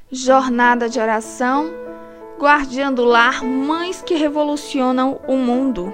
Jornada de oração, guardiã do lar, mães que revolucionam o mundo.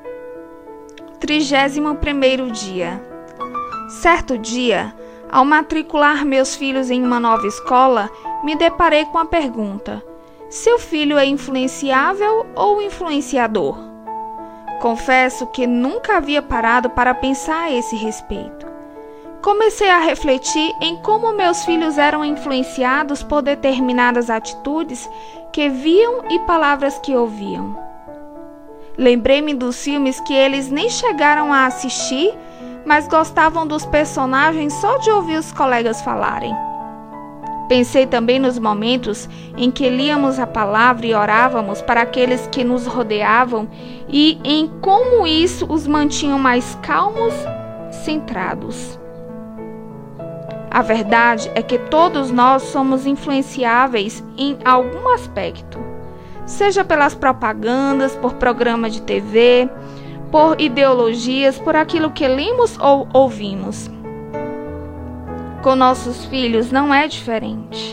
31º dia. Certo dia, ao matricular meus filhos em uma nova escola, me deparei com a pergunta: seu filho é influenciável ou influenciador? Confesso que nunca havia parado para pensar a esse respeito. Comecei a refletir em como meus filhos eram influenciados por determinadas atitudes que viam e palavras que ouviam. Lembrei-me dos filmes que eles nem chegaram a assistir, mas gostavam dos personagens só de ouvir os colegas falarem. Pensei também nos momentos em que líamos a palavra e orávamos para aqueles que nos rodeavam e em como isso os mantinha mais calmos, centrados. A verdade é que todos nós somos influenciáveis em algum aspecto, seja pelas propagandas, por programa de TV, por ideologias, por aquilo que lemos ou ouvimos. Com nossos filhos não é diferente.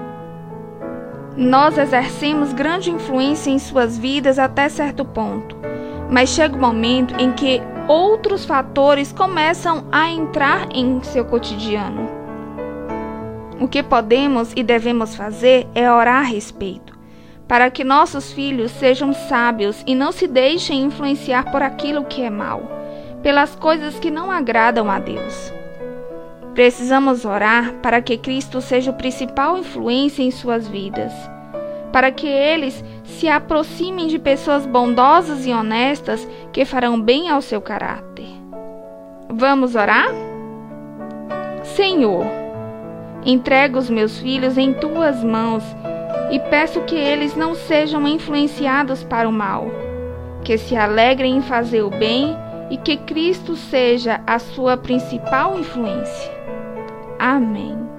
Nós exercemos grande influência em suas vidas até certo ponto, mas chega o momento em que outros fatores começam a entrar em seu cotidiano. O que podemos e devemos fazer é orar a respeito, para que nossos filhos sejam sábios e não se deixem influenciar por aquilo que é mal, pelas coisas que não agradam a Deus. Precisamos orar para que Cristo seja o principal influência em suas vidas, para que eles se aproximem de pessoas bondosas e honestas que farão bem ao seu caráter. Vamos orar? Senhor, entrego os meus filhos em tuas mãos e peço que eles não sejam influenciados para o mal, que se alegrem em fazer o bem e que Cristo seja a sua principal influência. Amém.